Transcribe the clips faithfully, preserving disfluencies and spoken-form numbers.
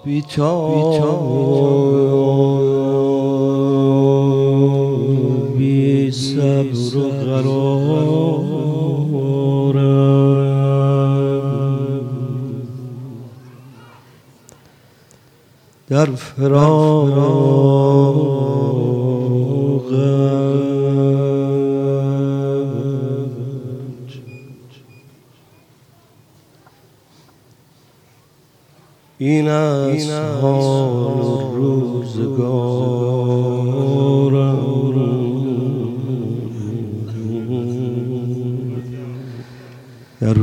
بی‌تاب بی صبر و قرارم در فراقت این است حال روزگارم در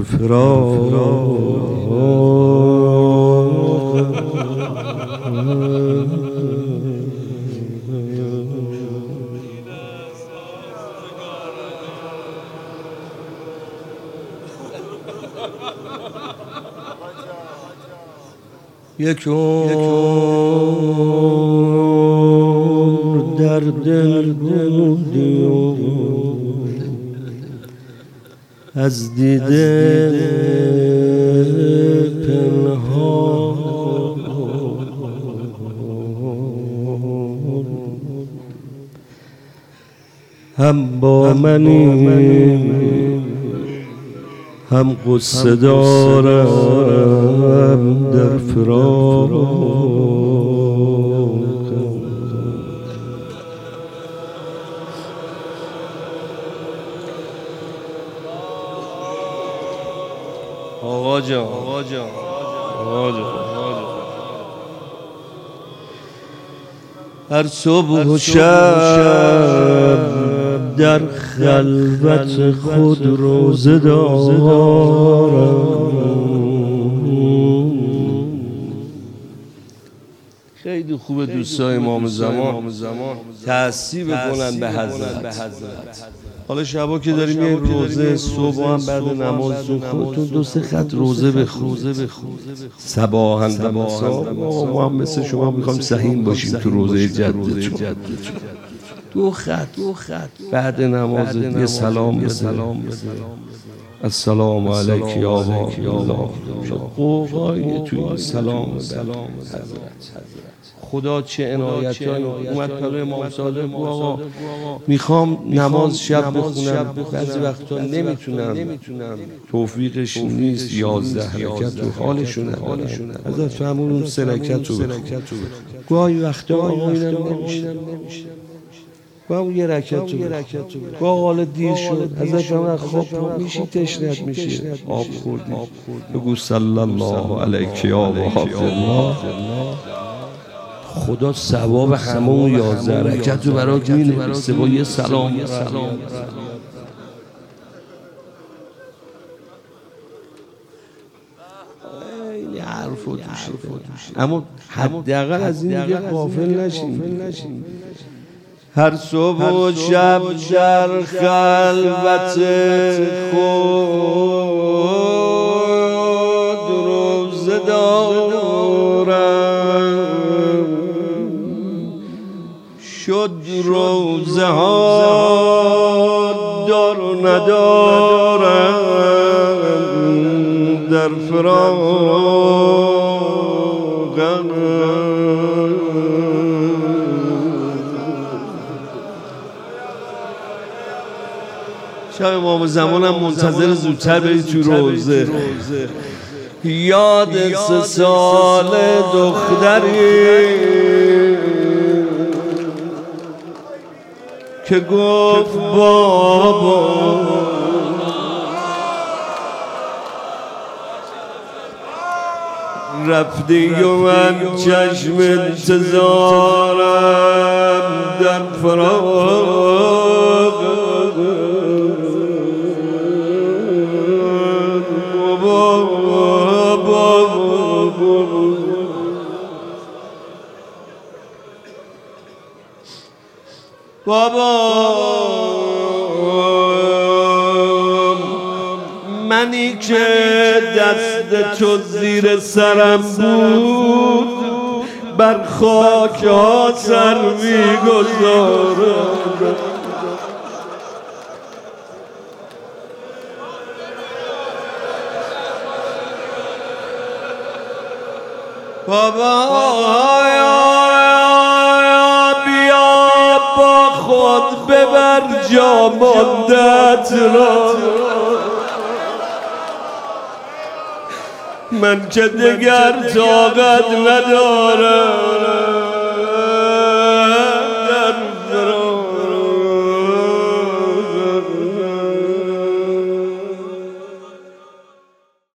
فراقت یک عمر در دل بودی و از دیده پنهان هم با منی هم قصه دارم در فراقت آقا جان آقا جان آقا جان هر صبح و شب در خلوت خود روزه دارم خیلی خوبه دوستای امام زمان تأثیر بکنن به حضرت. حالا شبا که داریم یه روزه صبح هم بعد نماز خودتون دو سه خط روزه بخونید صباحاً و مسا. ما هم مثل شما میخوایم سهیم باشیم تو روزه جدتون. دو خط دو خط بعد نماز یه سلام بده السلام علیک یا الله. قوقای توی سلام خدا چه عنایتایی اومد پلوی امام صادق گفت آقا میخوام نماز شب بخونم بعضی وقتا نمیتونم توفیقش نیست یازده حرکت رو حالشون ندارم حضرت فرمود اون سه رکعت رو بخون. گاهی وقتا آقا اینم نمیشه با اون یه رکعت رو با حالا دیر شد حضرت فرمود خواب میشی تشنت میشه آب خوردی بگو صلی الله علیک یا الله. خدا ثواب همون یازده رکعت رو برات مینویسه با یه سلام. خیلی حرف و توشه اما حداقل از این دیگه غافل نشیم. هر صبح و شب در خلوت خود روزه دارم شد روزه ها دار و ندارم در فراقم. شب امام زمانم منتظر زودتر برید تو روزه. یاد سه سال دختری که گفت بابا رفتی و من چشم انتظارم در فراق بابا منی که دست تو زیر سرم بود بر خاک ها سر میگذارم. بابا بیا با خود ببر جا ماندت را، من که دگر طاقت ندارم